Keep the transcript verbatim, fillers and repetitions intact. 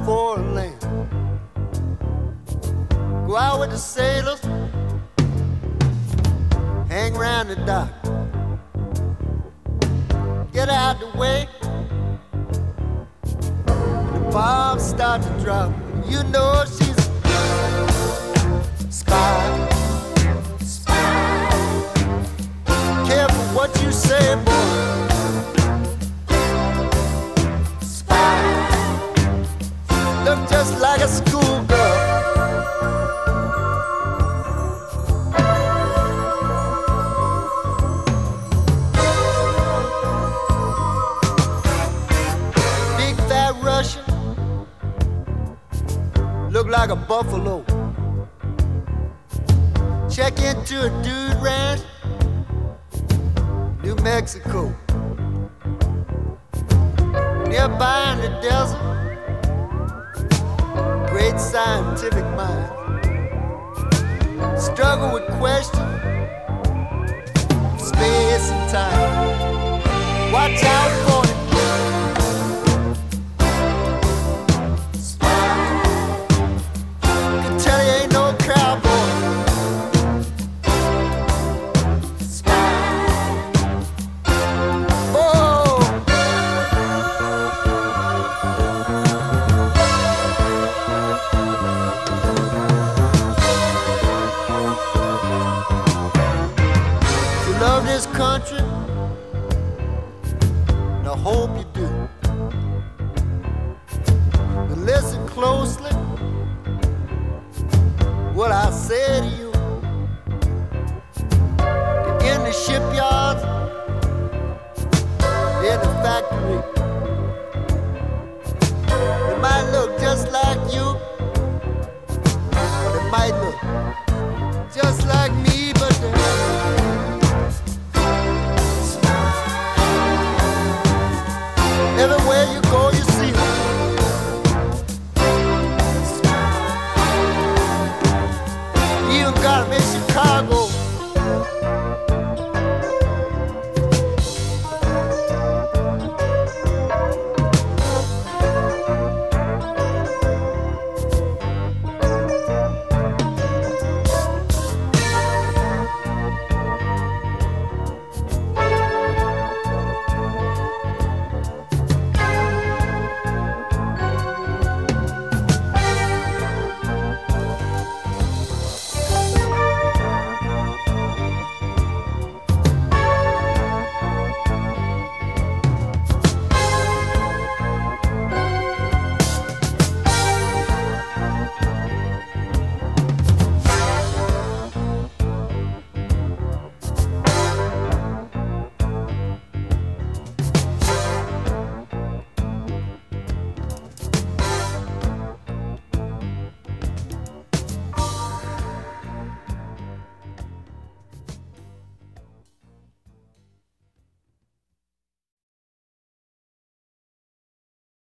foreign land. Go out with the sailors, hang around the dock. Get out the way, the bombs start to drop. You know she's a spy. Spy. Careful what you say, boy. Spy. Look just like a schoolgirl. Look like a buffalo. Check into a dude ranch, New Mexico. Nearby in the desert, great scientific mind. Struggle with questions, space and time. Watch out for it. Country, and I hope you do. But listen closely what I say to you. In the shipyards, in the factory,